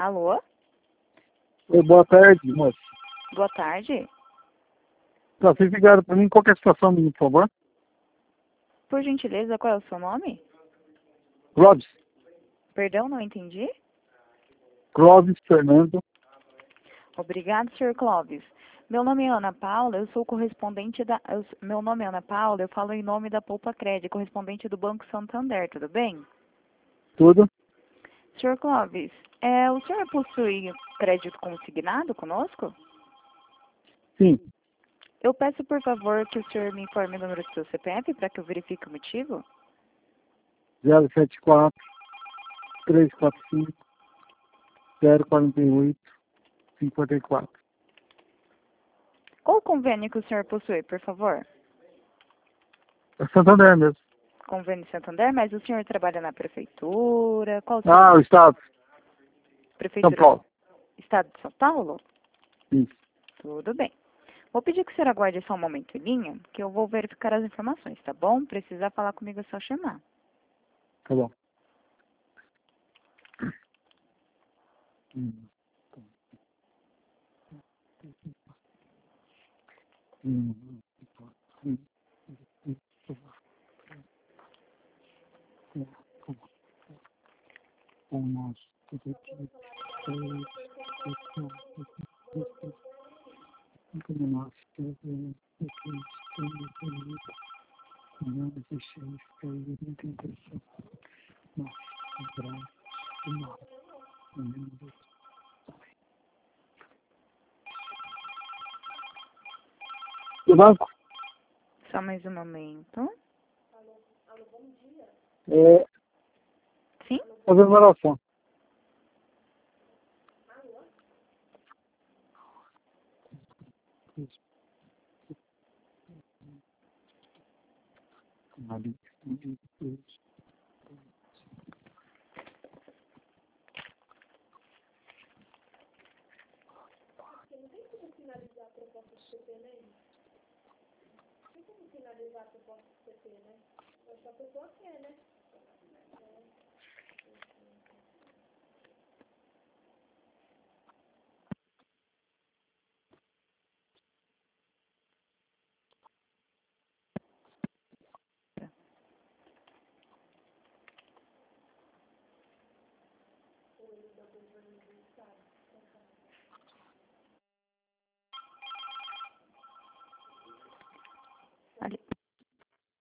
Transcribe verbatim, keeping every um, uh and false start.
Alô? Oi, boa tarde, moço. Boa tarde. Tá, vocês ligaram para mim, qual que é a situação, menino, por favor? Por gentileza, qual é o seu nome? Clóvis. Perdão, não entendi. Clóvis Fernando. Obrigado, senhor Clóvis. Meu nome é Ana Paula, eu sou correspondente da... eu- meu nome é Ana Paula, eu falo em nome da Poupa Crédito, correspondente do Banco Santander, tudo bem? Tudo? senhor Clóvis, é, o senhor possui crédito consignado conosco? Sim. Eu peço, por favor, que o senhor me informe o número do seu C P F para que eu verifique o motivo. zero sete quatro, três quatro cinco, zero quatro oito, cinco quatro. Qual o convênio que o senhor possui, por favor? É Santander mesmo. Convênio Santander, mas o senhor trabalha na prefeitura? Qual o Ah, o serviço? Estado. São Prefeitura Paulo. Estado de São Paulo? Isso. Tudo bem. Vou pedir que o senhor aguarde só um momento em linha, que eu vou verificar as informações, tá bom? Precisar falar comigo é só chamar. Tá bom. Hum. Hum. Hum. O nosso do banco Só mais um momento. é Sim? fazendo oração.